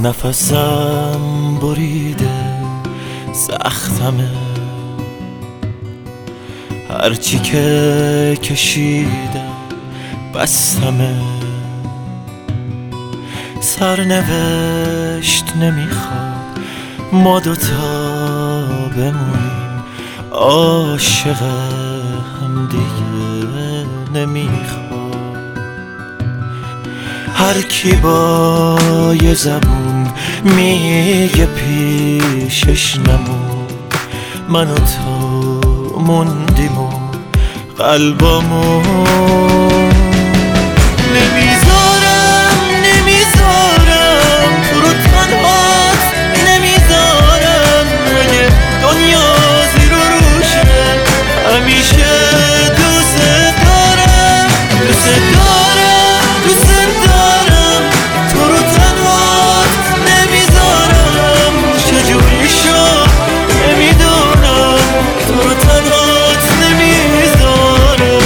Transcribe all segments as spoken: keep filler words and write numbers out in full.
نفسم بریده سختمه، هرچی که کشیدم بستمه. سرنوشت نمیخواد ما دوتا بمونیم، عاشق هم دیگه نمیخواد. هر کی با یه زبون میگه پیشش نمون، من و تو موندیم و قلبمون. نمیذارم نمیذارم تو رو تنهات، نمیذارم اگه دنیا زیر و روشه. همیشه دوست دارم دوست دارم دوست دارم تو رو تنهات، نمیذارم چجوری شد نمیدونم تو رو تنهات نمیذارم.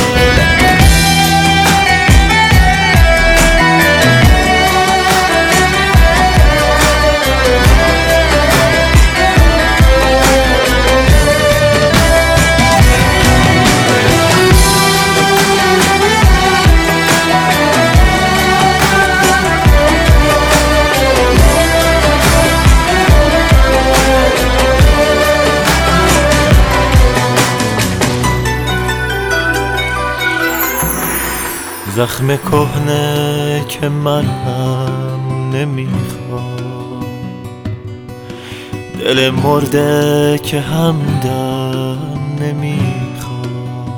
زخم کهنه که من هم نمیخوام، دل مرده که همدم نمیخوام.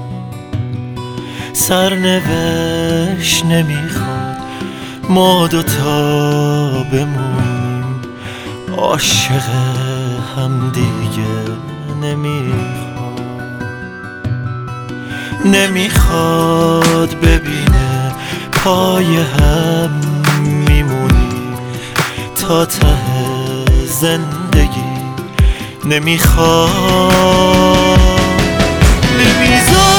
سرنوشت نمیخواد ما دوتا بمونیم، عاشق هم دیگه نمیخوام. نمیخواد ببینه پای هم میمونیم تا ته زندگی، نمیخواد. نمیذارم